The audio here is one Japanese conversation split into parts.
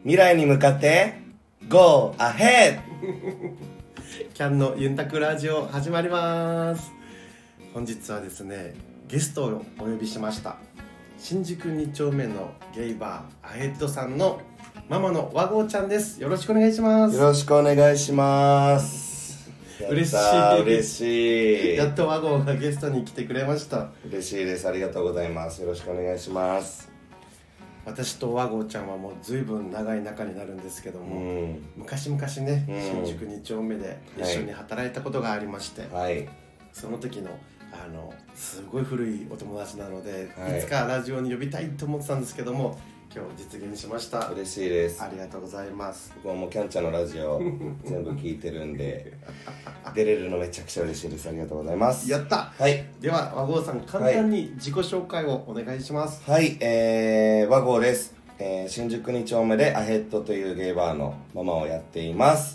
未来に向かって Go Ahead キャンのユンタクラジオ始まります。本日はですね、ゲストをお呼びしました。新宿2丁目のゲイバーアヘッドさんのママの和合ちゃんです。よろしくお願いします。 よろしくお願いします。 嬉しい嬉しい。 やっと和合がゲストに来てくれました。 嬉しいです。ありがとうございます。よろしくお願いします。 私と和合ちゃんはもう随分長い仲になるんですけども、昔々ね、新宿2丁目で一緒に働いたことがありまして、 はい、 その時のすごい古いお友達なので、 はい、 いつかラジオに呼びたいと思ってたんですけども、今日実現しました。 嬉しいです。 ありがとうございます。 僕はもうキャンちゃんのラジオ全部聞いてるんで出れるのめちゃくちゃ嬉しいです。ありがとうございます。 やった。 はい。 では和合さん、簡単に自己紹介をお願いします。 はい、和合です。新宿2丁目でアヘッドというゲイバーのママをやっています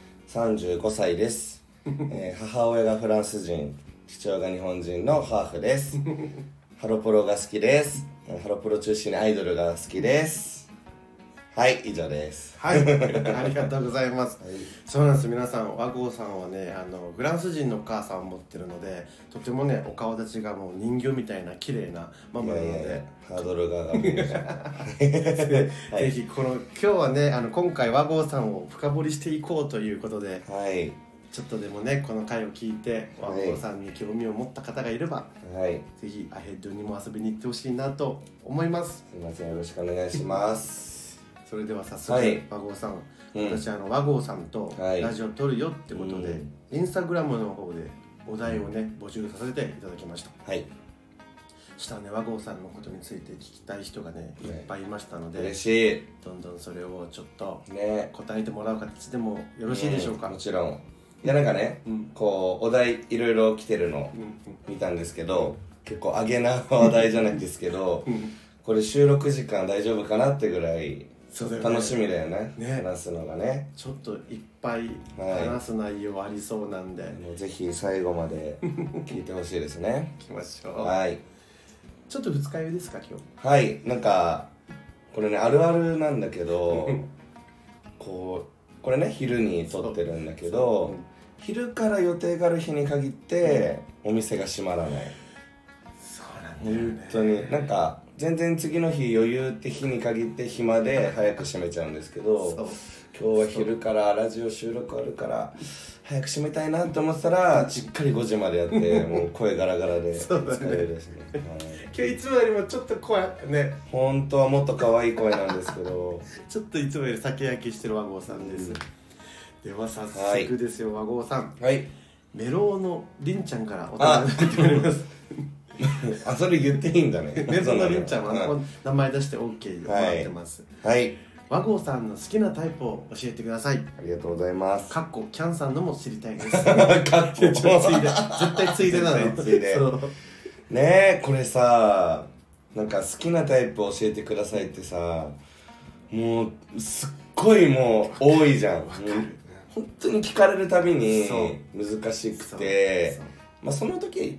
。35歳です。母親がフランス人、父親が日本人のハーフです。ハロプロが好きです。ハロプロ中心にアイドルが好きです。はい、以上です。 はい、ありがとうございます。 はい、 そうなんです。皆さん、和合さんはね、フランス人のお母さんを持ってるので、とてもね、お顔立ちがもう人魚みたいな綺麗なママなので、 ハードルが上がるぜひ今日はね、今回和合さんを深掘りしていこうということで、 はい、 ちょっとでもね、この回を聞いて和合さんに興味を持った方がいれば、はい、ぜひアヘッドにも遊びに行ってほしいなと思います。 すいません、よろしくお願いしますそれでは早速、 はい、 和合さん、私和合さんとラジオ撮るよってことで、インスタグラムの方でお題をね、募集させていただきました。 はい。 したらね、和合さんのことについて聞きたい人がね、いっぱいいましたので、 嬉しい。 どんどんそれをちょっとね、 答えてもらう形でもよろしいでしょうか。 もちろん。いや、なんかね、こうお題いろいろ来てるの見たんですけど、結構アゲな話題じゃないですけど、これ収録時間大丈夫かなってぐらい楽しみだよね、話すのがね。 ちょっといっぱい話す内容ありそうなんで、 もうぜひ最後まで聞いてほしいですね。 聞きましょう。 はい。 ちょっと二日酔いですか今日。 はい、なんかこれね、あるあるなんだけどこれね、昼に撮ってるんだけど、昼から予定がある日に限ってお店が閉まらない。 そうなんだよね。 本当になんか全然次の日余裕って日に限って暇で早く閉めちゃうんですけど、今日は昼からラジオ収録あるから早く閉めたいなって思ってたら、しっかり5時までやってもう声ガラガラで疲れるですね。 今日いつもよりもちょっと声ね、 本当はもっと可愛い声なんですけどちょっといつもより酒焼きしてる和合さんです。では早速ですよ、和合さん。 はい。 メロウのりんちゃんからお便りいただいておりますあ、それ言っていいんだね。 メロウのりんちゃんは名前出して OK もらってます。 はい。 和合さんの好きなタイプを教えてください。 ありがとうございます。 かっこキャンさんのも知りたいです。 かっこついで、 絶対ついでなの。 ついで。ねえ、これさ、なんか好きなタイプ教えてくださいってさ、もうすっごいもう多いじゃん。本当に聞かれるたびに難しくて、まあその時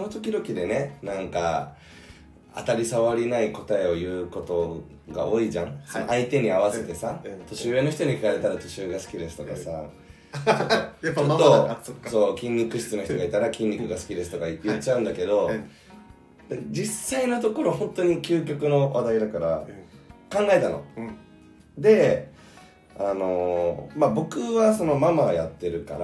々でね、なんか当たり障りない答えを言うことが多いじゃん、はい、その相手に合わせてさ、年上の人に聞かれたら年上が好きですとかさ、 やっぱママだな。 そう、筋肉質の人がいたら筋肉が好きですとか言っちゃうんだけど、実際のところ本当に究極の話題だから考えたの、で、まあ僕はそのママやってるから、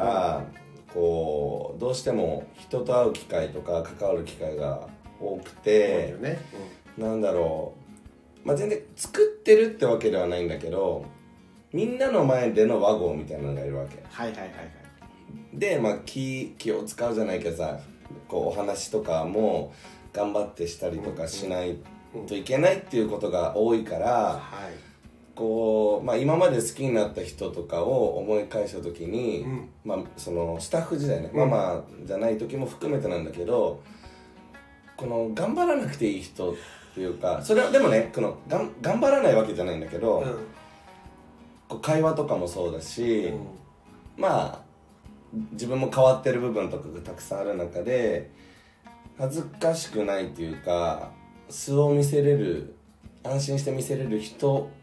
こうどうしても人と会う機会とか関わる機会が多くて、なんだろう、まあ全然作ってるってわけではないんだけど、みんなの前での和合みたいなのがいるわけ。で、まあ気を使うじゃないけどさ、こうお話とかも頑張ってしたりとかしないといけないっていうことが多いから、こう、まあ、今まで好きになった人とかを思い返した時に、まあ、そのスタッフ時代ね、ママじゃない時も含めてなんだけど、この頑張らなくていい人っていうか、それはでもね、この頑張らないわけじゃないんだけど、こう会話とかもそうだし、まあ自分も変わってる部分とかがたくさんある中で、恥ずかしくないっていうか、素を見せれる、安心して見せれる人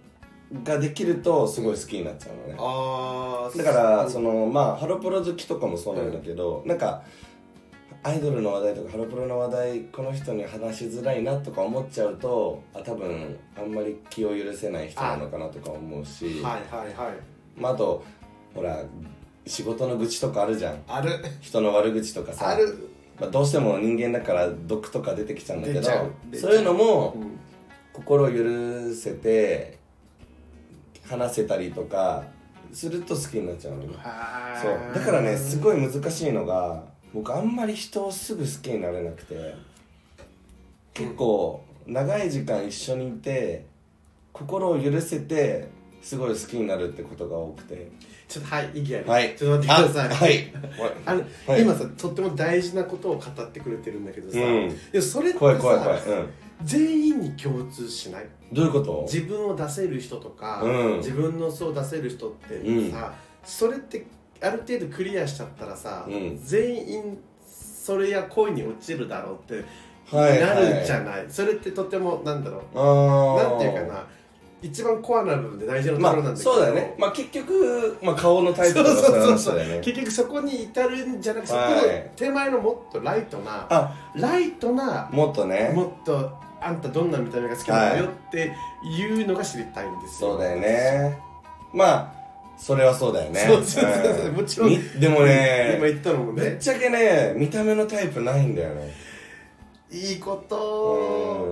ができるとすごい好きになっちゃうのね。 あだからそのまあハロプロ好きとかもそうなんだけど、なんかアイドルの話題とかハロプロの話題この人に話しづらいなとか思っちゃうと、多分あんまり気を許せない人なのかなとか思うし、まあ、あとほら仕事の愚痴とかあるじゃん。 ある。 人の悪口とかさ、 ある。 まあ、どうしても人間だから毒とか出てきちゃうんだけど、そういうのも心を許せて話せたりとかすると好きになっちゃうのね。そうだからね、すごい難しいのが、僕あんまり人をすぐ好きになれなくて、結構長い時間一緒にいて心を許せてすごい好きになるってことが多くて。 ちょっといきなり、 はい、 ちょっと待ってください。 はい、 今さとっても大事なことを語ってくれてるんだけどさ、いやそれってさ怖い、 全員に共通しない？ どういうこと？ 自分を出せる人とか、自分の素を出せる人ってさ、それってある程度クリアしちゃったらさ、全員それや恋に落ちるだろうってなるじゃない。それってとてもなんだろう、なんていうかな、一番コアな部分で大事なところなんだけど、 そうだよね。まあ結局、まあ、顔のタイプとかそういう話だよね。 結局そこに至るんじゃなくて、そこの手前のもっとライトなもっとね、 もっとあんたどんな見た目が好きなのよっていうのが知りたいんですよ。 そうだよね。まあそれはそうだよね。 もちろん。 でもね、 今言ったのもね、 ぶっちゃけね、見た目のタイプないんだよね。 いいこと。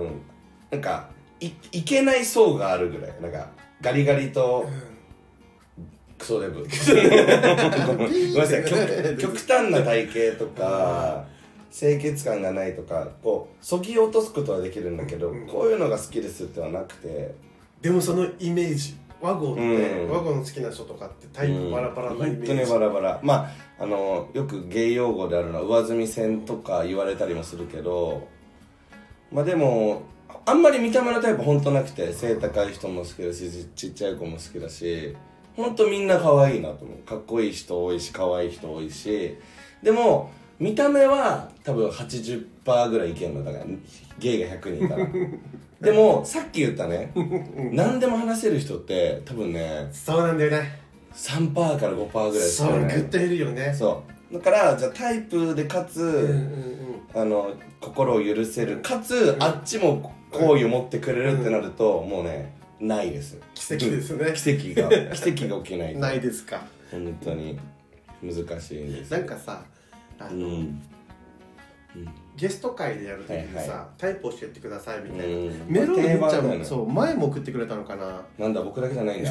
なんかいけない層があるぐらい。なんかガリガリとクソデブ。ごめんなさい、極端な体型とか清潔感がないとか、こうそぎ落とすことはできるんだけど、こういうのが好きですってはなくて。 でもそのイメージ、和合って、和合の好きな人とかってタイプバラバラなイメージ。 本当にバラバラ。まあよく芸用語であるのは上積み線とか言われたりもするけど、まあでもあんまり見た目のタイプ本当なくて、背高い人も好きだし、ちっちゃい子も好きだし、本当みんな可愛いなと思う。かっこいい人多いし、可愛い人多いし、でも見た目は多分 80% ぐらいいけんのだから、ゲイが100人いたらでもさっき言ったね、何でも話せる人って多分ね、 そうなんだよね、 3% から 5% ぐらいしかね。そう、グッと減るよね。 そうだから、じゃあタイプでかつ、心を許せるかつ、あっちも好意を持ってくれるってなると、もうね、ないです。 奇跡ですね。 奇跡が起きないないですか。 本当に難しいんです。 なんかさ、ゲスト会でやるときにさ、タイプ教えてくださいみたいな、メロンめっちゃそう前も送ってくれたのかな。 なんだ、僕だけじゃないんだ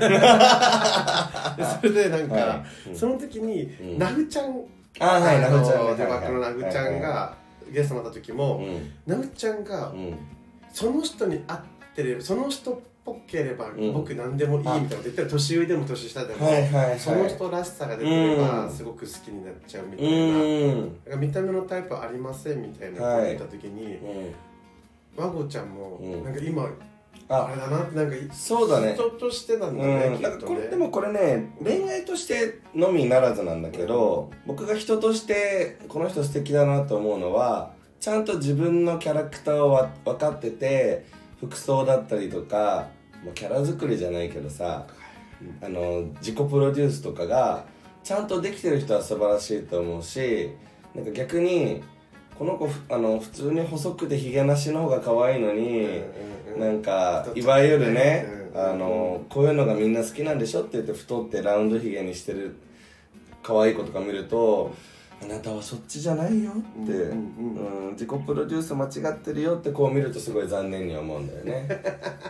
それでなんか、その時にナフちゃん、 ナフちゃん、 デバッグのナフちゃんがゲストになった時も、ナフちゃんがその人に合ってれば、その人っぽければ僕何でもいいみたいな、絶対年上でも年下でもその人らしさが出てればすごく好きになっちゃうみたいな、見た目のタイプありませんみたいなこと言った時に、和合ちゃんもなんか今あれだなって、なんかそうだね、 人としてなんだね、 なんかこれでもこれね、恋愛としてのみならずなんだけど、僕が人としてこの人素敵だなと思うのは、ちゃんと自分のキャラクターを分かってて、服装だったりとか、キャラ作りじゃないけどさ、自己プロデュースとかがちゃんとできてる人は素晴らしいと思うし、なんか逆にこの子普通に細くてヒゲなしの方が可愛いのに、なんかいわゆるね、こういうのがみんな好きなんでしょって言って太ってラウンドヒゲにしてる可愛い子とか見ると、あなたはそっちじゃないよって、自己プロデュース間違ってるよってこう見るとすごい残念に思うんだよね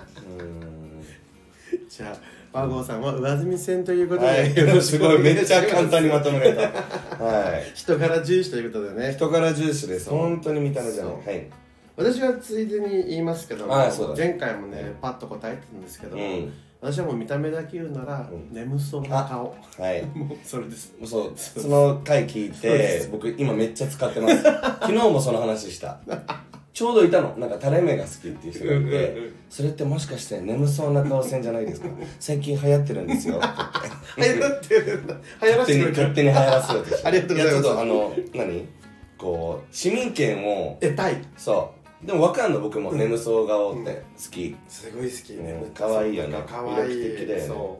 じゃあ和合さんは上積み線ということで、 すごいめっちゃ簡単にまとめられた人柄重視ということでね。 人柄重視です。本当に見た目じゃない。 私はついでに言いますけども、前回もねパッと答えてたんですけど、私はもう見た目だけ言うなら、眠そうな顔、もうそれです。 そう、その回聞いて僕今めっちゃ使ってます昨日もその話したちょうどいたの、なんか垂れ目が好きっていう人がいて、それってもしかして眠そうな顔線じゃないですか、最近流行ってるんですよ流行ってるんだ、流行らせて勝手に流行らせようとしてありがとうございます。 何こう市民権を得たい、 そうでも分かんの、僕も眠そう顔って好き、 すごい好きね。 可愛いよね、 可愛い、 魅力的だよね。 そう、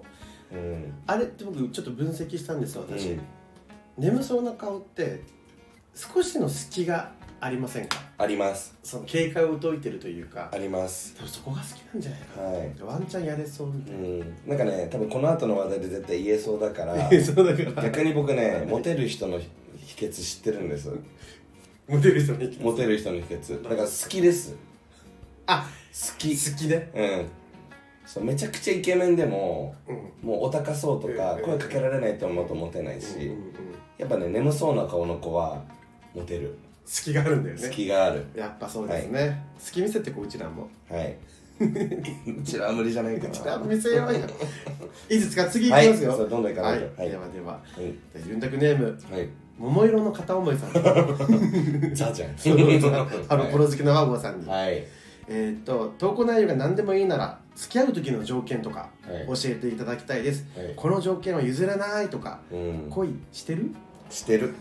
あれって僕ちょっと分析したんですよ、私。眠そうな顔って少しの隙がありませんか？ あります。 その警戒を解いてるというか。 あります。 多分そこが好きなんじゃないかな。ワンチャンやれそうみたいな。 なんかね、多分この後の話題で絶対言えそうだから逆に僕ね、モテる人の秘訣知ってるんです。 モテる人の秘訣。 モテる人の秘訣だから好きです。 あ、 好きね。 そう、めちゃくちゃイケメンでも、もうお高そうとか声かけられないと思うとモテないし、やっぱね、眠そうな顔の子はモテる。 隙があるんだよね。 隙がある。 やっぱそうですね。隙見せてこう、うちらも。 はい。うちらは無理じゃないかな。 うちら見せようよ。いいですか、次いきますよ。 どんどんいかないと。 ではでは、ユンタクネーム、桃色の片思いさん。 ザじゃん。 プロ好きのワゴさんに。 はい。 投稿内容が何でもいいなら付き合う時の条件とか教えていただきたいです。この条件は譲らないとか、恋してる？ してる。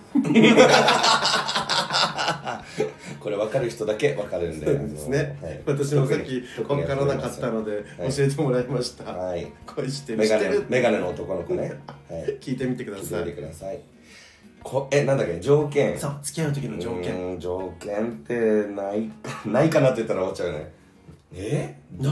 これ分かる人だけ分かるんで。 そうですね。私もさっき分からなかったので教えてもらいました。恋してる。 メガネの男の子ね。 聞いてみてください。 聞いてください。なんだっけ、条件。 そう、付き合う時の条件。 条件ってないかなって言ったら終わっちゃうね。 ない？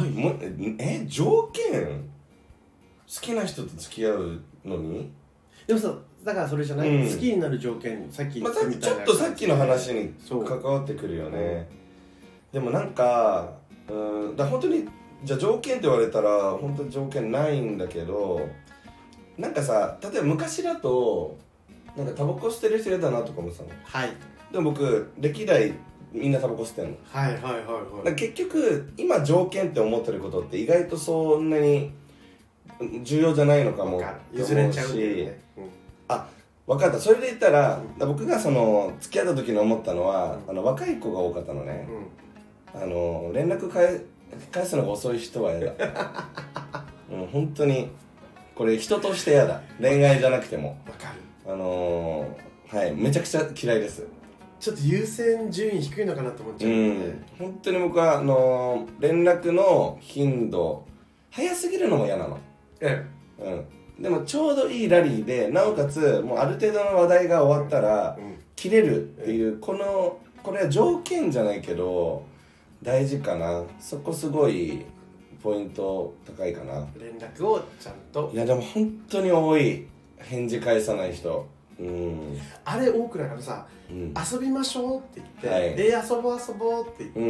条件？好きな人と付き合うのに？ でもさ、だからそれじゃない、好きになる条件、さっき言ったみたいな、 ちょっとさっきの話に関わってくるよね。でもなんか、だ本当にじゃあ条件って言われたら本当に条件ないんだけど、なんかさ、例えば昔だとなんかタバコ吸ってる人嫌だなとか思ってたの。 はい。 でも僕歴代みんなタバコ吸ってんの。結局今条件って思ってることって意外とそんなに重要じゃないのかも譲れちゃうし、 分かった。それで言ったら、僕がその付き合った時に思ったのは、若い子が多かったのね。連絡返すのが遅い人は嫌だ。本当にこれ人として嫌だ。恋愛じゃなくても。 分かる。 めちゃくちゃ嫌いです。 ちょっと優先順位低いのかなと思っちゃうね。 本当に僕は連絡の頻度早すぎるのも嫌なの。でもちょうどいいラリーで、なおかつもうある程度の話題が終わったら切れるっていう、これは条件じゃないけど大事かな。そこすごいポイント高いかな。 連絡をちゃんと。 いやでも本当に多い、返事返さない人。 あれ多くない？さ、遊びましょうって言って、遊ぼうって言って、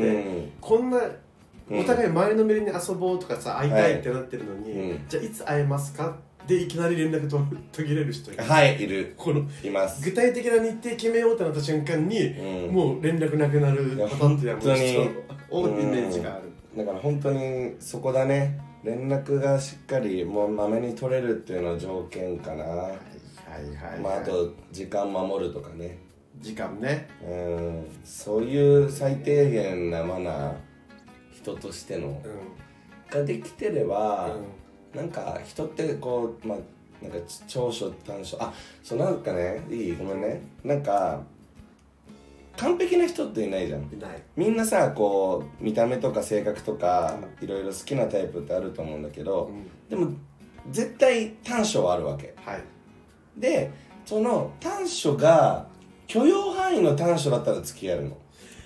こんなお互い前のめりに遊ぼうとかさ、会いたいってなってるのに、じゃあいつ会えますかでいきなり連絡途切れる人いる。 いる。います。 具体的な日程決めようってなった瞬間に、もう連絡なくなるパターンってやもう人多いイメージがある。 だから本当にそこだね。連絡がしっかりもうまめに取れるっていうのは条件かな。あと時間守るとかね。 時間ね。 そういう最低限なマナー、人としての、ができてれば、なんか人ってこう、なんか長所短所、そうなんかね、ごめんね、なんか完璧な人っていないじゃん。みんなさ、こう見た目とか性格とかいろいろ好きなタイプってあると思うんだけど、でも絶対短所はあるわけ。で、その短所が許容範囲の短所だったら付き合うの。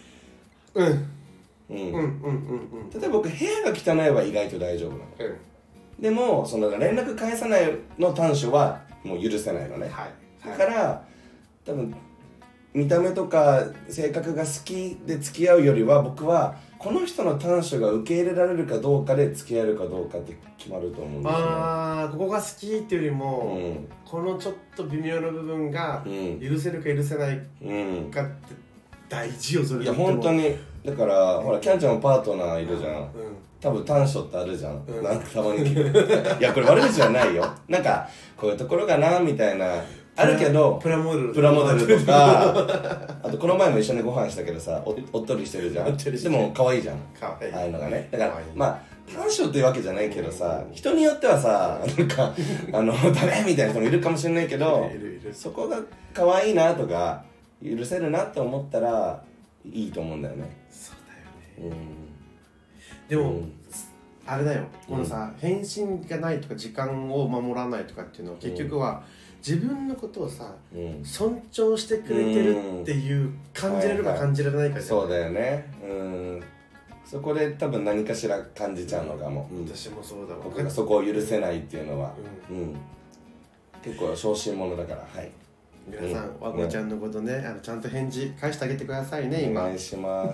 例えば僕部屋が汚いは意外と大丈夫なの。でもその連絡返さないの短所はもう許せないのね。だから多分見た目とか性格が好きで付き合うよりは、僕はこの人の短所が受け入れられるかどうかで付き合えるかどうかって決まると思うんですよね。 ここが好きっていうよりも、このちょっと微妙な部分が許せるか許せないかって大事よ、それ。 いや本当に。だからほら、キャンちゃんもパートナーいるじゃん。多分短所ってあるじゃん。なんかたまにいやこれ悪口じゃないよ。なんかこういうところがなみたいなあるけど、 プラモデルとかあとこの前も一緒にご飯したけどさ、おっとりしてるじゃん。でも可愛いじゃん、ああいうのがね。だから短所っていうわけじゃないけどさ、人によってはさ、なんかダメみたいな人もいるかもしれないけど、そこが可愛いなとか許せるなって思ったらいいと思うんだよね。 そうだよね。 でも、あれだよ、このさ、返信がないとか時間を守らないとかっていうのは結局は、自分のことをさ、尊重してくれてるっていう感じれるか感じられないかじゃん、 そうだよね。そこで多分何かしら感じちゃうのかも。 私もそうだわ。 僕がそこを許せないっていうのは、結構小心者だから。はい。 皆さん、和子ちゃんのことね、ちゃんと返事返してあげてくださいね。今お願いします。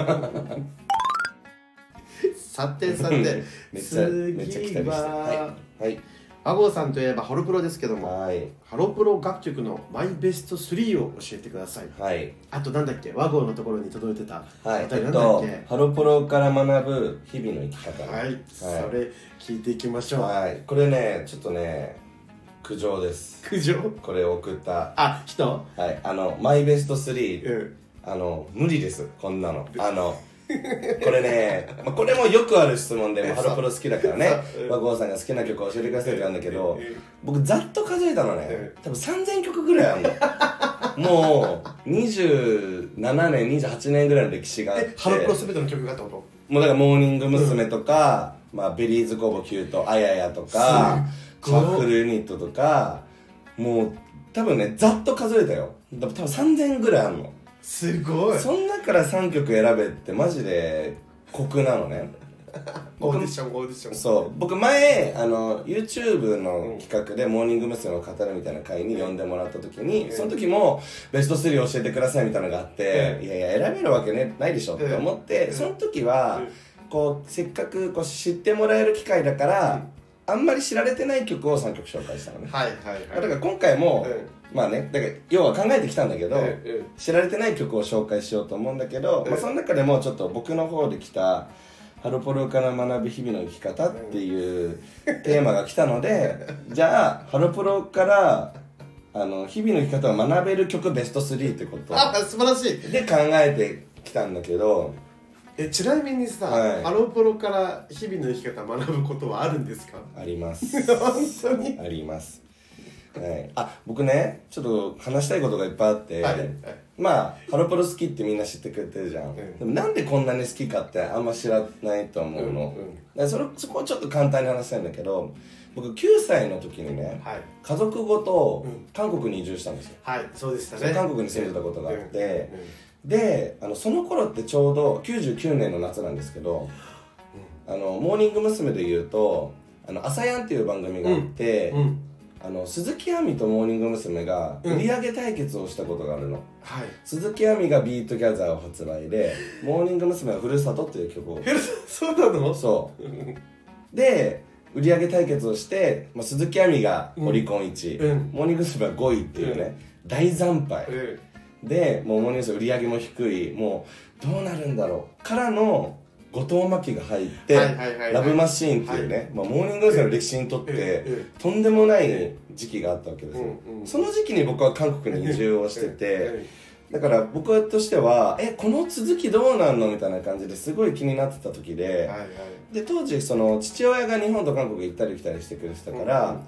さて次は、和合さんといえばハロプロですけども、ハロプロ楽曲のマイベスト3を教えてください。あとなんだっけ、和合のところに届いてた、 ハロプロから学ぶ日々の生き方。 それ聞いていきましょう。 これね、ちょっとね、苦情です。 苦情？ これを送った人？ マイベスト3、無理です、こんなの。これね、これもよくある質問で、ハロプロ好きだからね、和合さんが好きな曲を教えてくださいって言うんだけど、僕ざっと数えたのね、多分3000曲ぐらいあるの。もう27年28年ぐらいの歴史があって、 ハロプロ全ての曲がってこと？ もうだからモーニング娘。とか、ベリーズ工房9とあややとかシャッフルユニットとか、もう多分ね、ざっと数えたよ。多分3000ぐらいあるの。 すごい。 そん中から3曲選べってマジで酷なのね。 オーディション。 そう、僕前YouTube の企画でモーニング娘。を語るみたいな回に呼んでもらった時に、その時もベスト3教えてくださいみたいなのがあって、いやいや選べるわけねないでしょって思って、その時はこうせっかくこう知ってもらえる機会だから、あんまり知られてない曲を3曲紹介したのね。だから今回も、だから要は考えてきたんだけど、知られてない曲を紹介しようと思うんだけど、その中でもちょっと僕の方で来たハロプロから学ぶ日々の生き方っていうテーマが来たので、じゃあハロプロから日々の生き方を学べる曲ベスト3ってこと素晴らしいで考えてきたんだけど、 ちなみにさ、ハロプロから日々の生き方を学ぶことはあるんですか？ あります。 本当にあります。僕ね、ちょっと話したいことがいっぱいあって、ハロプロ好きってみんな知ってくれてるじゃん。でもなんでこんなに好きかってあんま知らないと思うの。そこをちょっと簡単に話したいんだけど、僕9歳の時にね、家族ごと韓国に移住したんですよ。 そうでしたね。 韓国に住んでたことがあって、でその頃ってちょうど99年の夏なんですけど、モーニング娘。でいうと朝やんっていう番組があって、鈴木亜美とモーニング娘。が売り上げ対決をしたことがあるの。鈴木亜美がビートギャザーを発売で、モーニング娘。はふるさとっていう曲を。 そうなの？ そうで売り上げ対決をして、鈴木亜美がオリコン1位、モーニング娘。は5位っていうね、大惨敗で、もうモーニング娘。売り上げも低い、もうどうなるんだろうからの後藤真希が入ってラブマシーンっていうね、モーニング娘。の歴史にとってとんでもない時期があったわけですよ。その時期に僕は韓国に移住をしてて、だから僕としてはこの続きどうなんのみたいな感じですごい気になってた時で、当時その父親が日本と韓国行ったり来たりしてくれてたから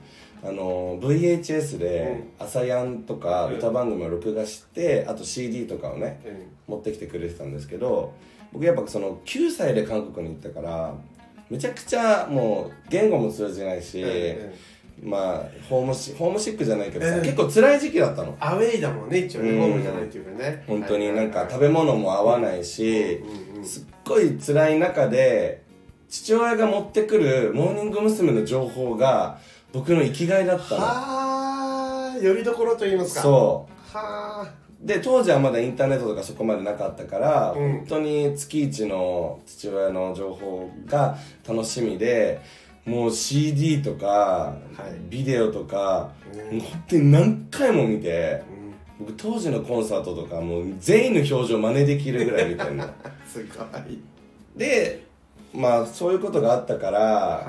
、VHS で朝やんとか歌番組を録画して、あと CD とかをね持ってきてくれてたんですけど、僕やっぱその9歳で韓国に行ったからめちゃくちゃもう言語も通じないし、ホームシックじゃないけどさ、結構辛い時期だったの。 アウェイだもんね、一応ね、ホームじゃないっていうかね。 本当になんか食べ物も合わないし、すっごい辛い中で父親が持ってくるモーニング娘。の情報が僕の生きがいだったの。 よりどころと言いますか。 で当時はまだインターネットとかそこまでなかったから、本当に月一の父親の情報が楽しみで、もう CD とか、ビデオとか、もう本当に何回も見て、僕当時のコンサートとかもう全員の表情真似できるぐらい見てるの。 すごい。 でそういうことがあったから、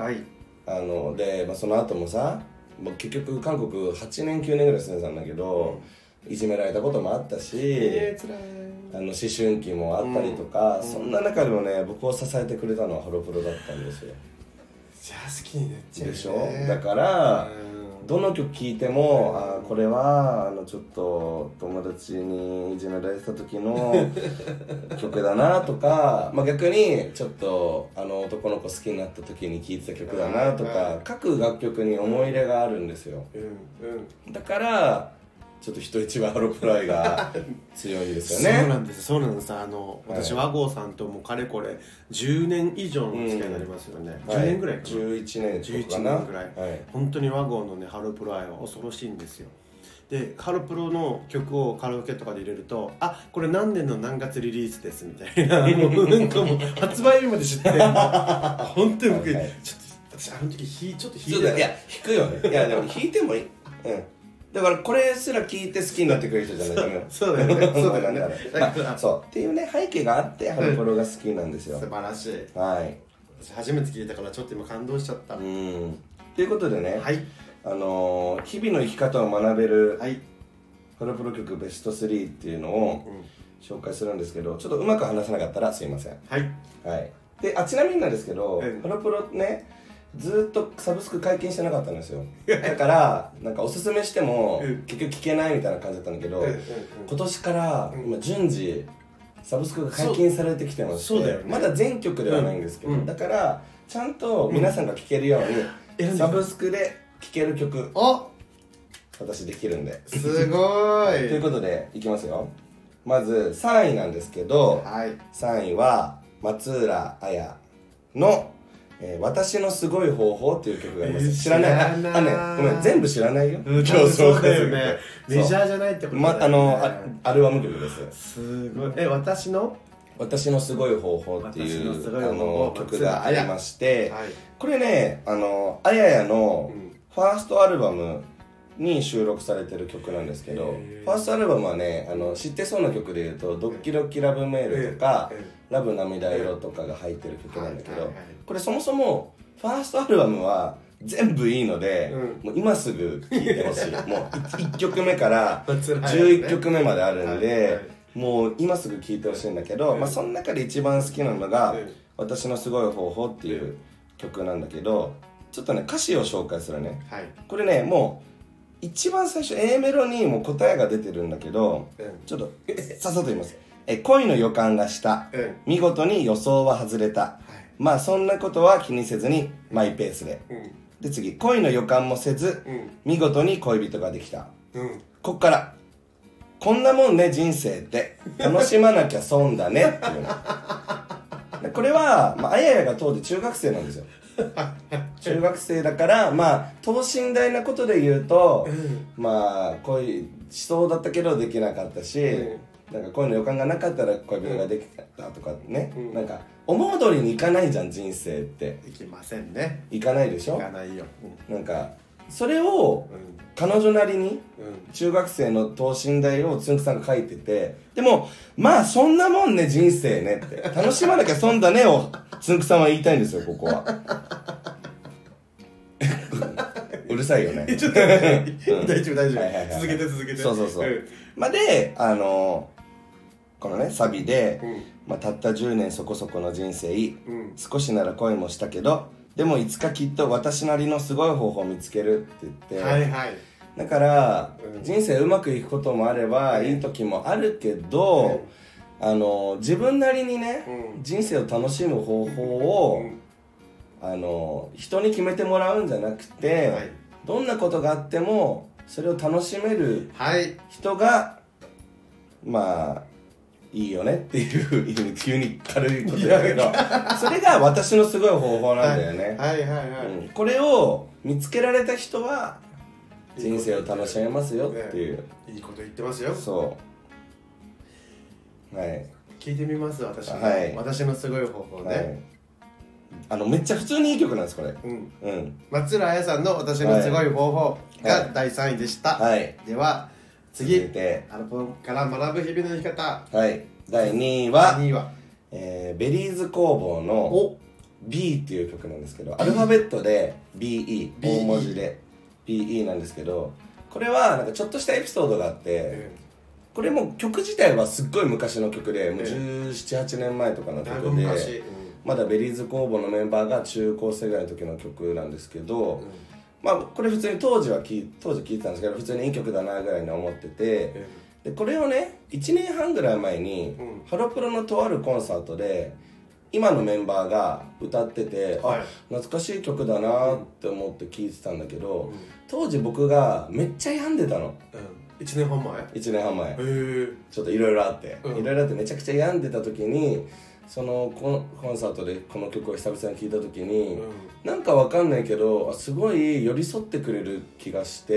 で、その後もさ、結局韓国8年9年ぐらい住んでたんだけど、いじめられたこともあったし、思春期もあったりとか、そんな中でもね、僕を支えてくれたのはハロプロだったんですよ。 じゃあ好きになっちゃうね。 でしょ。だからどの曲聴いても、これはちょっと友達にいじめられてた時の曲だなとか、まあ、逆にちょっと男の子好きになった時に聴いてた曲だなとか、各楽曲に思い入れがあるんですよ。だからちょっと人一倍ハロプロ愛が強いんですよね。 そうなんです、そうなんです。私和合さんともかれこれ10年以上の付き合いになりますよね。10年ぐらいかな。 11年とかな。 11年ぐらい。本当に和合のねハロプロ愛は恐ろしいんですよ。でハロプロの曲をカラオケとかで入れると、これ何年の何月リリースですみたいな、なんかもう発売日まで知ってる本当に僕、ちょっと私あの時ちょっと弾いてた。 いや弾くよね。いやでも弾いてもいい。だからこれすら聞いて好きになってくれる人じゃないとね。 そうだよね。そうだよね。 そうっていうね背景があってハロプロが好きなんですよ。 素晴らしい。 はい。 私初めて聞いたからちょっと今感動しちゃった。ということでね。 はい。 日々の生き方を学べるハロプロ曲ベスト3っていうのを紹介するんですけど、ちょっとうまく話せなかったらすいません。 はい。 はい。でちなみになんですけど、ハロプロね。ずっとサブスク解禁してなかったんですよ。だからなんかおすすめしても結局聞けないみたいな感じだったんだけど、今年から今順次サブスクが解禁されてきてまして、まだ全曲ではないんですけど、だからちゃんと皆さんが聴けるようにサブスクで聴ける曲私できるんで、 すごいということでいきますよ。まず3位なんですけど、3位は松浦綾の私のすごい方法っていう曲があります。知らない。ごめん、全部知らないよ。 そうだよね。メジャーじゃないってことだよね。 アルバム曲です。 すごい。私のすごい方法っていう曲がありまして、これね、あややのファーストアルバムに収録されてる曲なんですけど、ファーストアルバムはね、知ってそうな曲でいうとドッキドキラブメールとかラブ涙色とかが入ってる曲なんだけど、これそもそもファーストアルバムは全部いいので、もう今すぐ聴いてほしい。もう1曲目から11曲目まであるんで、もう今すぐ聴いてほしいんだけど、その中で一番好きなのが私のすごい方法っていう曲なんだけど、ちょっとね歌詞を紹介するね。これね、もう一番最初 A メロにもう答えが出てるんだけど、ちょっとさっさと言います。恋の予感がした、見事に予想は外れた、まあそんなことは気にせずにマイペースで、で次、恋の予感もせず、見事に恋人ができた、こっからこんなもんね人生って楽しまなきゃ損だねっていうこれは、あややが当時中学生なんですよ。中学生だから、等身大なことで言うと、恋しそうだったけどできなかったし、なんか恋の予感がなかったら恋人ができたとかね、なんか思う通りにいかないじゃん人生って。 いきませんね。 いかないでしょ。 いかないよ。 なんかそれを彼女なりに中学生の等身大をつんくさんが書いてて、でもそんなもんね人生ねって楽しまなきゃ損だねをつんくさんは言いたいんですよ、ここは。うるさいよね。 ちょっと大丈夫大丈夫。続けて続けて。 そうでこのねサビで、たった10年そこそこの人生、少しなら恋もしたけど、でもいつかきっと私なりのすごい方法を見つけるって言って、だから、人生うまくいくこともあれば、いい時もあるけど、自分なりにね、人生を楽しむ方法を、人に決めてもらうんじゃなくて、どんなことがあってもそれを楽しめる人が、いいよねっていう急に軽いことだけどそれが私のすごい方法なんだよね。これを見つけられた人は人生を楽しめますよっていう。 いいこと言ってますよ。聞いてみます。私のすごい方法ね。 めっちゃ普通にいい曲なんですこれ。 松浦綾さんの私のすごい方法が第3位でした。では次、アルバムから学ぶ日々の生き方。 第2位はベリーズ工房の B っていう曲なんですけど、アルファベットで BE、大文字で BE なんですけど、これはなんかちょっとしたエピソードがあって、これも曲自体はすっごい昔の曲で、もう17、8年前とかの曲で、まだベリーズ工房のメンバーが中高生ぐらいの時の曲なんですけど、 まあこれ普通に当時聞いてたんですけど、普通にいい曲だなぐらいに思ってて、でこれをね1年半ぐらい前に、ハロプロのとあるコンサートで今のメンバーが歌ってて、あ、懐かしい曲だなって思って聴いてたんだけど、当時僕がめっちゃ病んでたの、 1年半前 1年半前ちょっといろいろあって、めちゃくちゃ病んでた時に、そのコンサートでこの曲を久々に聴いた時に、なんかわかんないけどすごい寄り添ってくれる気がして、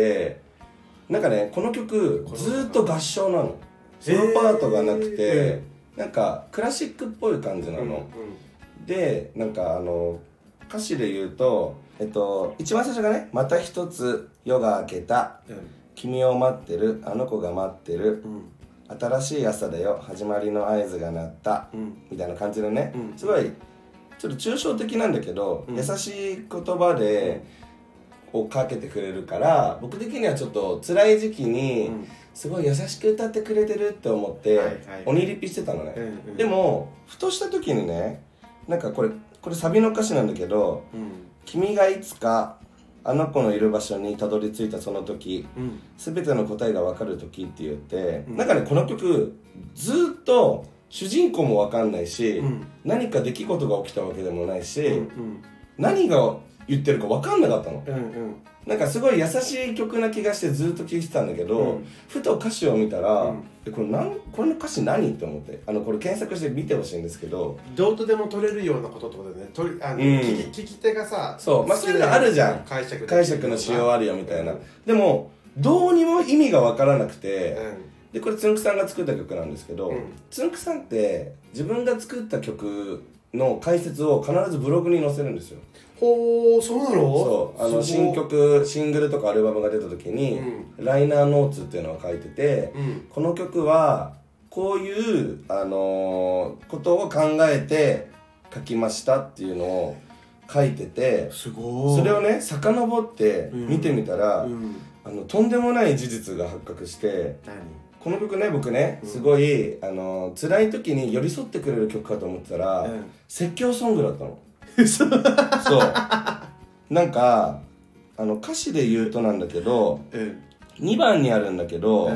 なんかねこの曲ずっと合唱なの、ソロパートがなくて、なんかクラシックっぽい感じなの、でなんか歌詞で言うと、一番最初がね、また一つ夜が明けた、君を待ってるあの子が待ってる、新しい朝だよ始まりの合図が鳴った、みたいな感じでね、すごいちょっと抽象的なんだけど、優しい言葉でをかけてくれるから、僕的にはちょっと辛い時期にすごい優しく歌ってくれてるって思って鬼リピしてたのね、でもふとした時にね、なんかこれサビの歌詞なんだけど、君がいつかあの子のいる場所にたどり着いたその時、全ての答えが分かる時って言って、なんかねこの曲ずっと主人公も分かんないし、何か出来事が起きたわけでもないし、何が言ってるか分かんなかったの、なんかすごい優しい曲な気がしてずっと聴いてたんだけど、ふと歌詞を見たら、これの歌詞何って思って、これ検索して見てほしいんですけど、 どうとでも取れるようなことってことでね、聞き手がさ、 そう、まあそういうのあるじゃん、解釈のしようあるよみたいな、でもどうにも意味が分からなくて、でこれつんくさんが作った曲なんですけど、つんくさんって自分が作った曲の解説を必ずブログに載せるんですよ。 ほー、そうなの？ そう、シングルとかアルバムが出た時に、ライナーノーツっていうのを書いてて、この曲はこういうことを考えて書きましたっていうのを書いてて、 すごい。それをね遡って見てみたら、とんでもない事実が発覚して、この曲ね、僕ね、すごい辛い時に寄り添ってくれる曲かと思ってたら、説教ソングだったの。そうなんか歌詞で言うとなんだけど、2番にあるんだけど、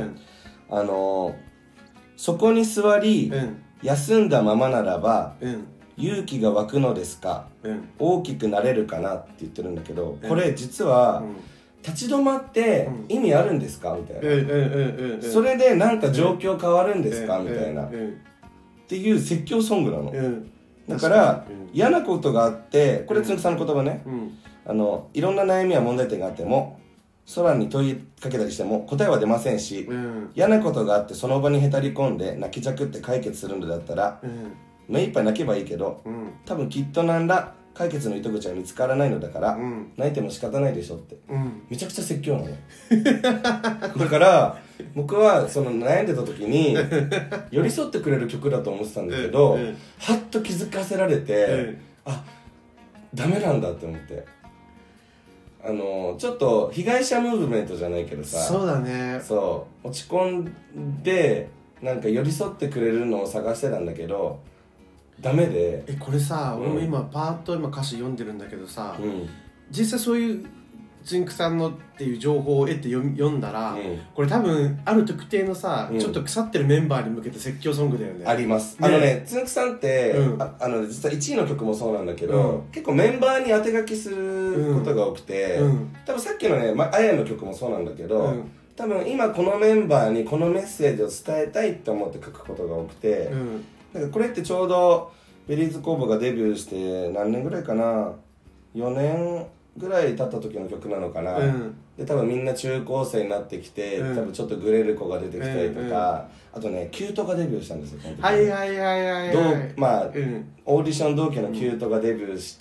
そこに座り、休んだままならば、勇気が湧くのですか、大きくなれるかなって言ってるんだけど、これ実は、立ち止まって意味あるんですかみたいな、それでなんか状況変わるんですかみたいなっていう説教ソングなの、だから嫌なことがあって、これつんくさんの言葉ね、いろんな悩みや問題点があっても空に問いかけたりしても答えは出ませんし、嫌なことがあってその場にへたり込んで泣きじゃくって解決するのだったら、目いっぱい泣けばいいけど、多分きっとなんら解決の糸口は見つからないのだから、泣いても仕方ないでしょって、めちゃくちゃ説教なのだから僕はその悩んでた時に寄り添ってくれる曲だと思ってたんだけど、はっと気づかせられて、あ、ダメなんだって思って、ちょっと被害者ムーブメントじゃないけどさ、 そうだね、 そう落ち込んでなんか寄り添ってくれるのを探してたんだけどダメで、 これさ、俺も今パーッと歌詞読んでるんだけどさ、実際そういうつんくさんのっていう情報を得て読んだら、これ多分ある特定のさ、ちょっと腐ってるメンバーに向けて説教ソングだよね。 あります。つんくさんって、実は1位の曲もそうなんだけど、結構メンバーに当て書きすることが多くて、多分さっきのね、あやの曲もそうなんだけど、多分今このメンバーにこのメッセージを伝えたいって思って書くことが多くて、なんかこれってちょうどベリーズ工房がデビューして何年ぐらいかな、4年ぐらい経った時の曲なのかな、で多分みんな中高生になってきて、多分ちょっとグレる子が出てきたりとか、あとねキュートがデビューしたんですよ、この時。まあ、オーディション同期のキュートがデビューして、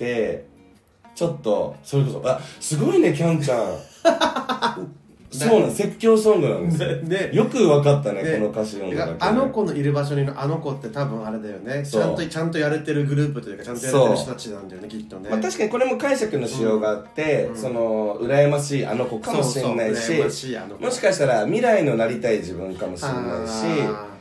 ちょっとそれこそすごいねキャンちゃんそうなん、説教ソングなんですよ。よく分かったね、この歌詞読んだだけで。 あの子のいる場所にのあの子って多分あれだよね、ちゃんとやれてるグループというか、ちゃんとやれてる人たちなんだよね、きっとね。 確かにこれも解釈のしようがあって、羨ましいあの子かもしれないし、もしかしたら未来のなりたい自分かもしれないし、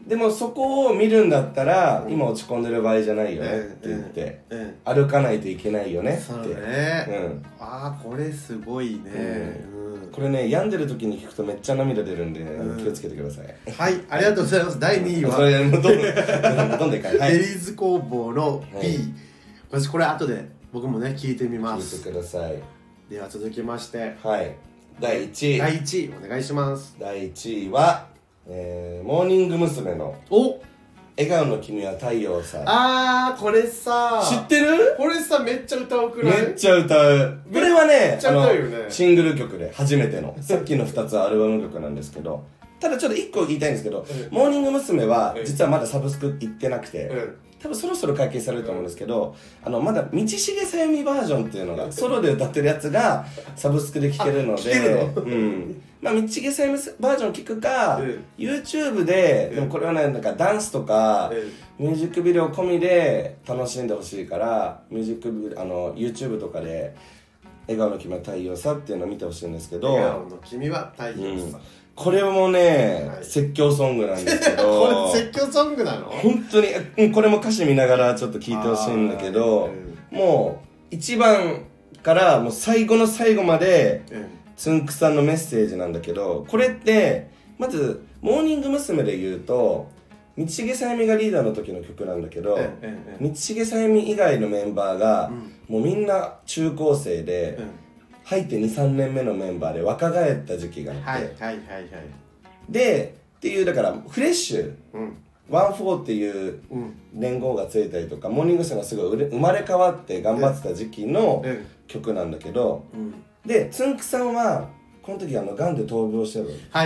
でもそこを見るんだったら、今落ち込んでる場合じゃないよねって言って、歩かないといけないよねって。 そうね、ああこれすごいね、 これね病んでる時に聞くとめっちゃ涙出るんで、気をつけてください。 はい、ありがとうございます。第2位はそれどんどんいかない、 ベリーズ工房の B、私これ後で僕もね聞いてみます。 聞いてください。 では続きまして、 第1 位お願いします。 第1位は、モーニング娘。の笑顔の君は太陽さ。 あーこれさ知ってる？ これさめっちゃ歌うくない？ めっちゃ歌う。これはね、 ね、 シングル曲で初めてのさっきの2つはアルバム曲なんですけど、ただちょっと1個言いたいんですけど、モーニング娘。は実はまだサブスク行ってなくて、多分そろそろ解禁されると思うんですけど、まだ道重さゆみバージョンっていうのがソロで歌ってるやつがサブスクで聴けるので、まあ道重さゆみバージョン聴くか、YouTube で、でもこれはねなんかダンスとか、ミュージックビデオ込みで楽しんでほしいから、ミュージックビデオYouTube とかで笑顔の君は太陽さっていうのを見てほしいんですけど、 笑顔の君は太陽さ、 これもね、説教ソングなんですけどこれ説教ソングなの？ 本当にこれも歌詞見ながらちょっと聞いてほしいんだけど、もう1番からもう最後の最後まで、つんくさんのメッセージなんだけど、これってまずモーニング娘。で言うと道重さゆみがリーダーの時の曲なんだけど、道重さゆみ以外のメンバーが、もうみんな中高生で、入って 2,3 年目のメンバーで若返った時期があって、でっていうだからフレッシュ、14っていう年号がついたりとか、モーニング娘。がすごい生まれ変わって頑張ってた時期の曲なんだけど、でつんくさんはこの時がんで闘病してる。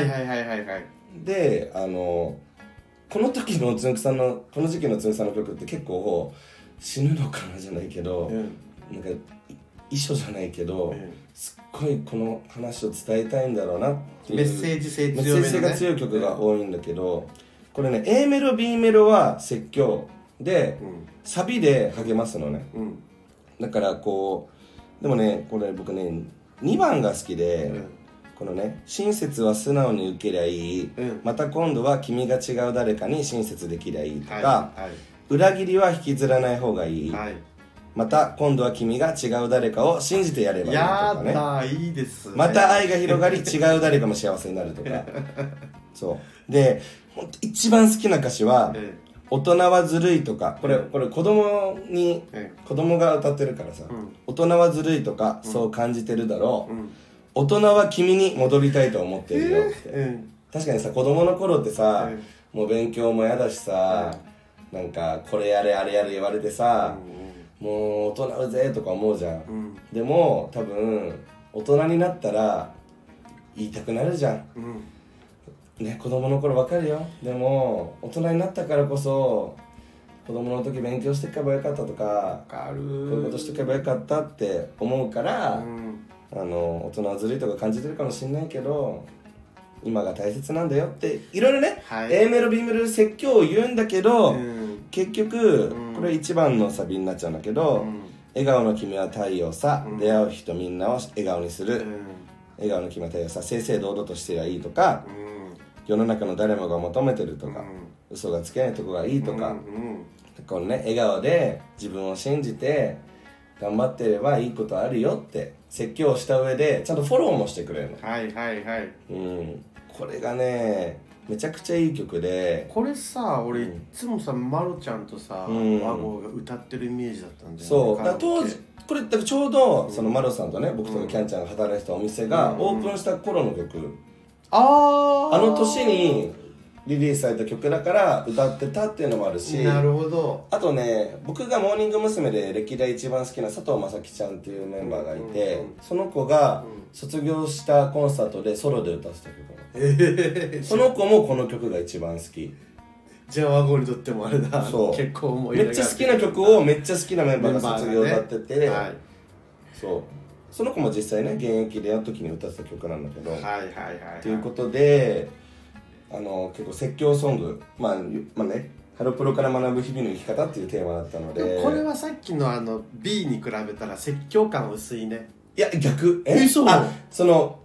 でこの時のつんくさんのこの時期のつんくさんの曲って結構死ぬのかなじゃないけど、なんか遺書じゃないけど、すっごいこの話を伝えたいんだろうなっていうメッセージ性強めのね、 メッセージ性が強い曲が多いんだけど、これね A メロ B メロは説教で、サビで励ますのね、だからこうでもねこれ僕ね2番が好きで、このね親切は素直に受けりゃいい、また今度は君が違う誰かに親切できりゃいいとか、裏切りは引きずらない方がいい、また今度は君が違う誰かを信じてやればいいとかね。 やだいいですね。 また愛が広がり違う誰かも幸せになるとかそうで、本当一番好きな歌詞は、大人はずるいとか、これ子供が歌ってるからさ、大人はずるいとか、そう感じてるだろう、大人は君に戻りたいと思ってるよって、確かにさ子供の頃ってさ、もう勉強も嫌だしさ、なんかこれやれあれやれ言われてさ、もう大人うぜとか思うじゃん、でも多分大人になったら言いたくなるじゃん、ね、子供の頃分かるよ。でも大人になったからこそ子供の時勉強してけばよかったとか、こういうことしてけばよかったって思うから、大人はずるいとか感じてるかもしれないけど今が大切なんだよっていろいろね、A メロ B メロ説教を言うんだけど、結局これ一番のサビになっちゃうんだけど、笑顔の君は太陽さ、出会う人みんなを笑顔にする、笑顔の君は太陽さ、正々堂々としてりゃいいとか、世の中の誰もが求めてるとか、嘘がつけないとこがいいとか、このね笑顔で自分を信じて頑張ってればいいことあるよって説教をした上でちゃんとフォローもしてくれるの。これがねめちゃくちゃいい曲で、 これさ俺いつもさ、マロちゃんとさ、和合が歌ってるイメージだったんだよね。 そうだから当時これちょうどそのマロさんとね、僕とかキャンちゃんが働いてたお店がオープンした頃の曲、あの年にリリースされた曲だから歌ってたっていうのもあるし、 なるほど。 あとね僕がモーニング娘。で歴代一番好きな佐藤正樹ちゃんっていうメンバーがいて、その子が卒業したコンサートでソロで歌ってた曲なの、その子もこの曲が一番好き。 じゃあ和合にとってもあれだ、そう結構思いめっちゃ好きな曲をめっちゃ好きなメンバーが卒業歌ってて、そうその子も実際ね現役でやる時に歌ってた曲なんだけど、ということで結構説教ソング、まあねハロプロから学ぶ日々の生き方っていうテーマだったので、 これはさっきのB に比べたら説教感薄いね。 いや逆そうその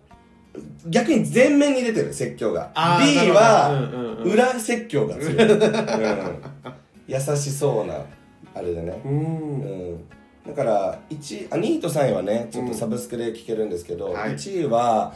逆に前面に出てる説教が。B は裏説教が強い、優しそうなあれでね、だから2位と3位はねちょっとサブスクで聴けるんですけど、1位は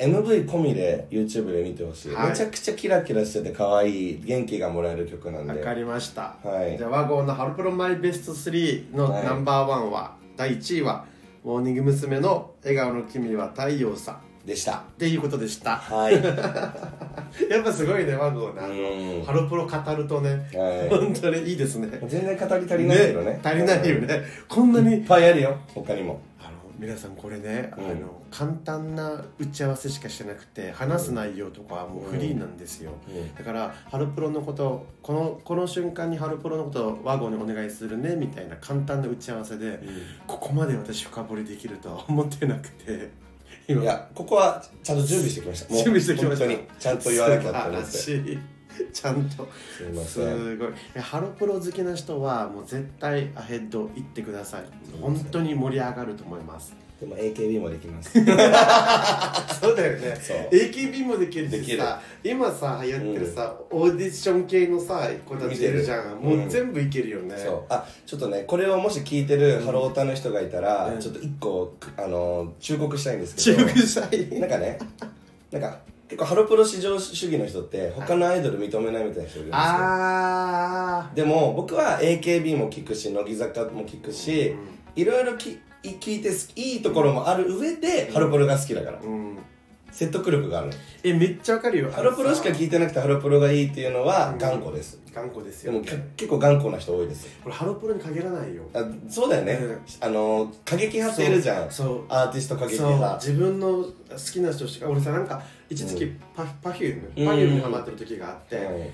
MV 込みで YouTube で見てほしい、めちゃくちゃキラキラしてて可愛い元気がもらえる曲なんで。 わかりました、じゃあ和合のハロプロマイベスト3のナンバーワンは、第1位はモーニング娘。の笑顔の君は太陽さでしたっていうことでした。 はいやっぱすごいね、和合なハロプロ語るとね、本当にいいですね。 全然語り足りないけどね、 足りないよね、こんなにいっぱいあるよ他にも。 皆さんこれね、簡単な打ち合わせしかしてなくて話す内容とかはもうフリーなんですよ、だからハロプロのことこの瞬間にハロプロのことを和合にお願いするねみたいな簡単な打ち合わせで、ここまで私深掘りできるとは思ってなくて、 いやここはちゃんと準備してきました。 準備してきました。 本当にちゃんと言わなきゃって思って。 ちゃんとすごい。ハロプロ好きな人はもう絶対アヘッド行ってください。本当に盛り上がると思います。 でも AKB もできます。 そうだよね。AKB もできるしさ、今さ流行ってるさ、オーディション系のさ子たちいるじゃん。もう全部いけるよね。 そう。ちょっとねこれをもし聞いてるハロータの人がいたら、ちょっと1個忠告したいんですけど。 忠告したい。 なんかね、結構ハロプロ至上主義の人って他のアイドル認めないみたいな人いるんですよ。でも僕は AKB も聞くし乃木坂も聞くし、いろいろ聞いていいところもある上でハロプロが好きだから、説得力がある。 めっちゃわかるよ。 ハロプロしか聞いてなくてハロプロがいいっていうのは頑固です。 頑固ですよ。 でも結構頑固な人多いですよ。 これハロプロに限らないよ。 そうだよね。過激派っているじゃん。アーティスト過激派。 自分の好きな人しか。俺さ、なんか一時期パフュームにハマってる時があって、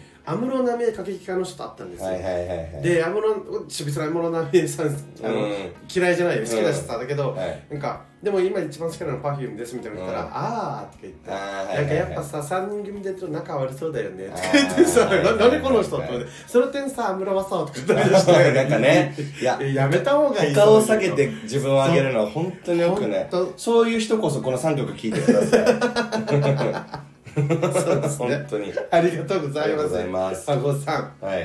安室奈美恵過激派の人と会ったんですよ。で、安室奈美恵さん嫌いじゃないよ、好きだしさ。だけどなんかでも今一番好きなのは Perfume ですみたいなの言ったら、あーとか言って、なんかやっぱさ3人組でと仲悪そうだよねとか言ってさ、何この人って、その点さ安室はさとか言ったりして、なんかね、やめた方がいい。 他を下げて自分を上げるのは本当によくね。そういう人こそこの3曲聴いてください。そうですね、本当にありがとうございます。和合さん。 はい。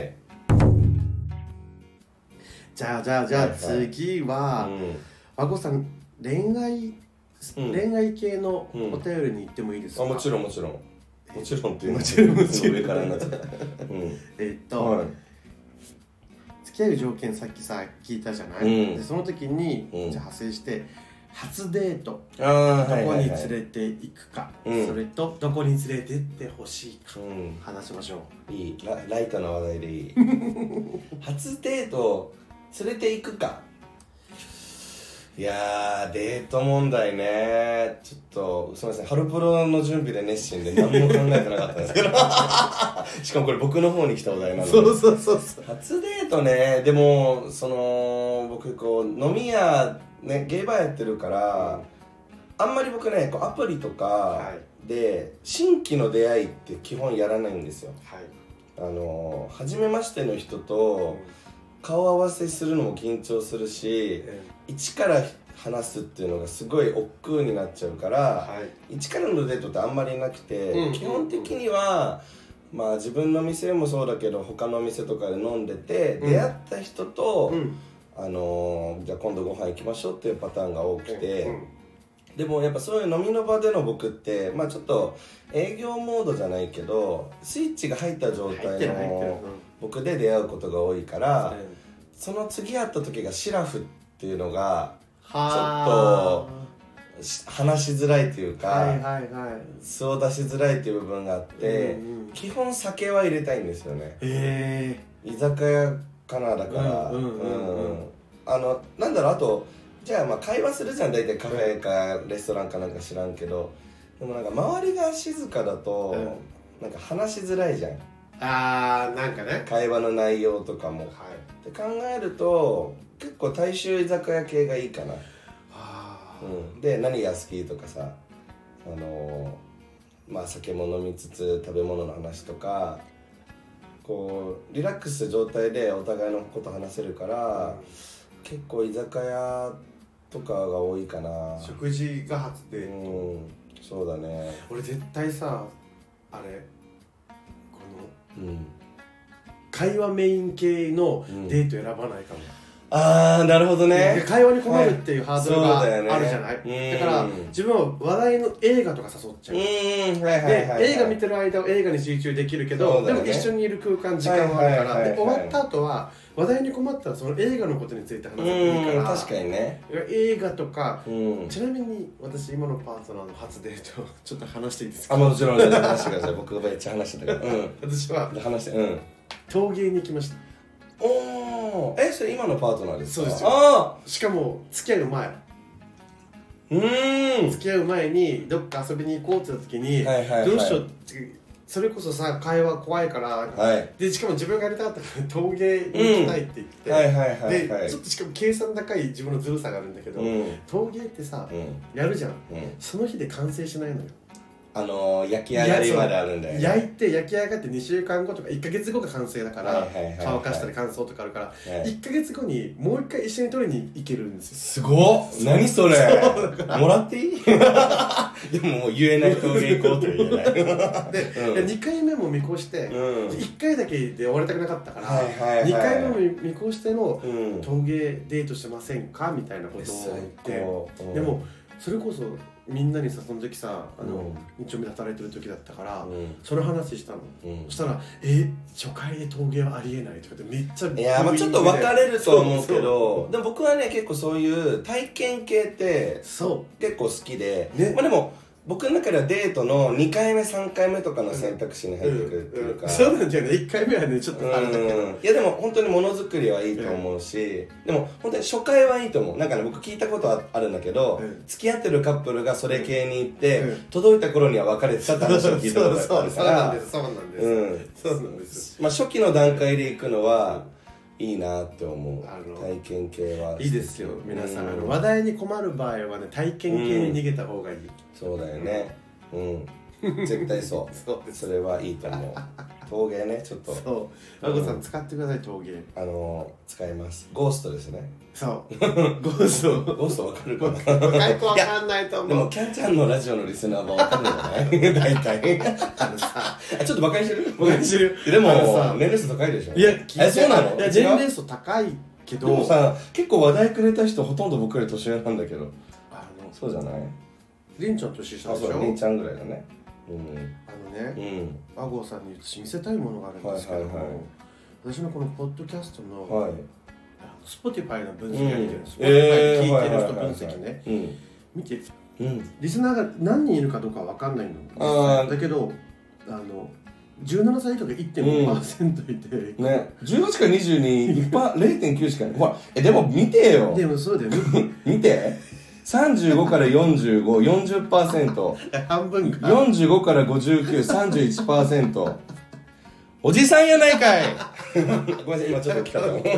じゃあ次は和合さん、恋愛系のお便りに行ってもいいですか？ もちろんっていうの上からになっちゃった。 付き合う条件さっきさ聞いたじゃない？でその時にじゃあ派生して初デート、どこに連れて行くか、それとどこに連れてってほしいか、話しましょう。 いい、ライトな話題でいい。初デート連れて行くか。いやー、デート問題ね。ちょっとすみません、ハロプロの準備で熱心で何も考えてなかったんですけどしかもこれ僕の方に来たお題なので。 そう初デートね。でも僕こう飲み屋ね、ゲイバーやってるから、あんまり僕ねこうアプリとかで新規の出会いって基本やらないんですよ。初めましての人と顔合わせするのも緊張するし、一から話すっていうのがすごい億劫になっちゃうから、一からのデートってあんまりなくて、基本的にはまあ自分の店もそうだけど他の店とかで飲んでて、出会った人と、じゃあ今度ご飯行きましょうっていうパターンが多くて、でもやっぱそういう飲みの場での僕ってまあちょっと営業モードじゃないけどスイッチが入った状態の僕で出会うことが多いから、その次会った時がシラフっていうのがちょっと話しづらいというか、素を出しづらいっていう部分があって、基本酒は入れたいんですよね。居酒屋かな、だからなんだろう、あとじゃあまあ会話するじゃん、大体カフェかレストランかなんか知らんけど、でもなんか周りが静かだとなんか話しづらいじゃん。 なんかね、 会話の内容とかも、って考えると結構大衆居酒屋系がいいかな。で何が好きとかさ、まあ酒も飲みつつ食べ物の話とか、こうリラックスした状態でお互いのこと話せるから、結構居酒屋とかが多いかな。 食事が初デート。 そうだね。 俺絶対さあれこの、 うん、 会話メイン系のデート選ばないかも、 ああなるほどね。 会話に困るっていうハードルがあるじゃない、 はい、 だから自分は話題の映画とか誘っちゃう。で映画見てる間は映画に集中できるけど、でも一緒にいる空間時間はあるから、で終わった後は話題に困ったらその映画のことについて話せていいから。 確かにね。 映画とか、ちなみに私今のパートナーの初デートちょっと話していいですか？ もちろん話してください。僕がめっちゃ話してたから。 私は話して陶芸に行きました。 おー、それ今のパートナーですか？ そうですよ。しかも付き合う前、付き合う前にどっか遊びに行こうって言った時に、どうしようって、それこそさ会話怖いから、でしかも自分がやりたかったから陶芸に行きたいって言って、でちょっとしかも計算高い自分のずるさがあるんだけど、陶芸ってさ、やるじゃん、その日で完成しないのよ。 焼き上がりまであるんだよね。 焼いて焼き上がって2週間後とか1ヶ月後が完成だから、乾かしたり乾燥とかあるから、1ヶ月後にもう一回一緒に取りに行けるんですすよ。 ごっ。何それ。もらっていい？でももう言えない陶芸行こうと言えない。で 2回目も見越して、1回だけで終わりたくなかったから、2回目も見越しての陶芸デートしてませんかみたいなことを言って、でもそれこそみんなにさ、その時さ2丁目で働いてる時だったから、その話したの、そしたら初回で陶芸はありえないとかってめっちゃ、 いやちょっと分かれると思うけど、でも僕はね結構そういう体験系って結構好きで、でも僕の中ではデートの2回目3回目とかの選択肢に入ってくるっていうか、 そうなんだよね。1回目はねちょっとあれだけど、 いやでも本当にものづくりはいいと思うし、でも本当に初回はいいと思う。なんかね僕聞いたことはあるんだけど、付き合ってるカップルがそれ系に行って届いた頃には別れてたって話を聞いたことがあるから、 そうなんです。 初期の段階で行くのはいいなって思う。体験系はいいですよ。皆さん話題に困る場合はね体験系に逃げた方がいい。 そうだよね。絶対そう。それはいいと思う。陶芸ね、ちょっと。 そう。あこさん使ってください、陶芸。 使います。ゴーストですね。 そう。ゴーストわかるかな。 若い子わかんないと思う。 でもキャンちゃんのラジオのリスナーはわかるんじゃない？大体。ちょっとバカにしてる？ バカにしてる。 でも年齢層高いでしょ。 いや、 そうなの？ いや年齢層高いけど。 でもさ、結構話題くれた人ほとんど僕より年上なんだけど。そうじゃない？ りんちゃん年下でしょ。 りんちゃんぐらいだね。 和合さんに見せたいものがあるんですけども、私のこのポッドキャストのSpotify の分析が見てるんですよ。聞いてる人分析ね。見て、リスナーが何人いるかどうかは分かんないの。だけど17歳以下が 1.5% いて、 ね、18から22 0.9 しかない。ほら、でも見てよ。 でもそうだよ。 見て。35から45、40%。 半分か。 45から59、31%。おじさんやないかい。ごめんなさい、今ちょっと来たと思う。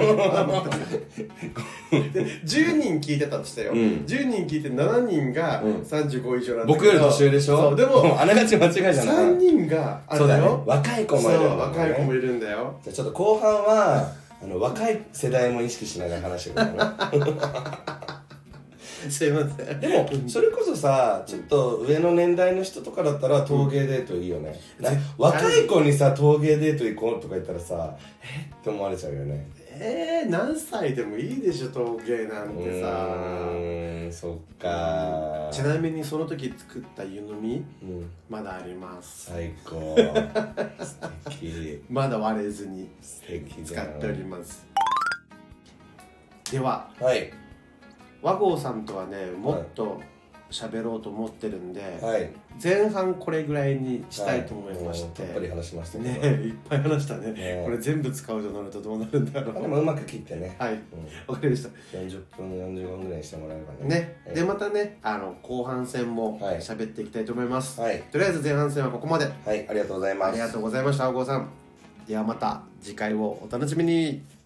10人聞いてたとしたよ。10人聞いて7人が35以上なんだけど。 僕より年上でしょ。 でも、 あながち間違いじゃない。 3人があるんだよ。 若い子もいる。 若い子もいるんだよ。 じゃあちょっと後半は、若い世代も意識しながら話してくださいね。 すいません。 でもそれこそさ、ちょっと上の年代の人とかだったら陶芸デートいいよね。若い子にさ陶芸デート行こうとか言ったらさって思われちゃうよね。 何歳でもいいでしょ陶芸なんてさ。 そっか。 ちなみにその時作った湯飲みまだあります。 最高。素敵。 まだ割れずに使っております。では、和合さんとはねもっと喋ろうと思ってるんで、前半これぐらいにしたいと思いまして、 たっぷり話しましたね。いっぱい話したね。これ全部使うとなるとどうなるんだろう。 でもうまく切ってね。 わかりました。 40分45分ぐらいにしてもらえばね。でまたね後半戦も喋っていきたいと思います。とりあえず前半戦はここまで。 ありがとうございます。 ありがとうございました和合さん。ではまた次回をお楽しみに。